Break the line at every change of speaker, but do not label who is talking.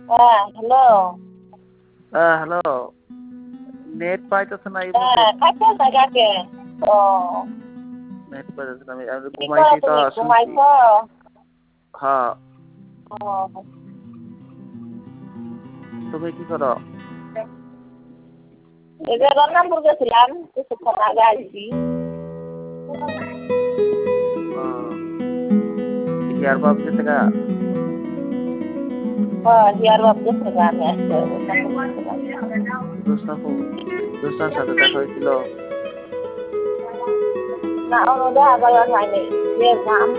Hello.
Hello. Net পাইতেছে না এই মুহূর্তে।
কাছে জায়গাকে। ও
নেট পাইতেছে না। আমি
কি করো
ঘুমাইছি তো
তুমি
শুনছি।
ঘুমাইছো?
হ্যাঁ।
ও
তুমি কি করো?
এই যে রংপুর গেছিলাম কিছুক্ষণ আগে আসছি।
হিয়ার বাপ গেছে গা।
হিয়ার বাপ গেছে গা আমি আসতে
দোস্তার সাথে দেখা হয়েছিল।
না ওর দেখা হয়নি।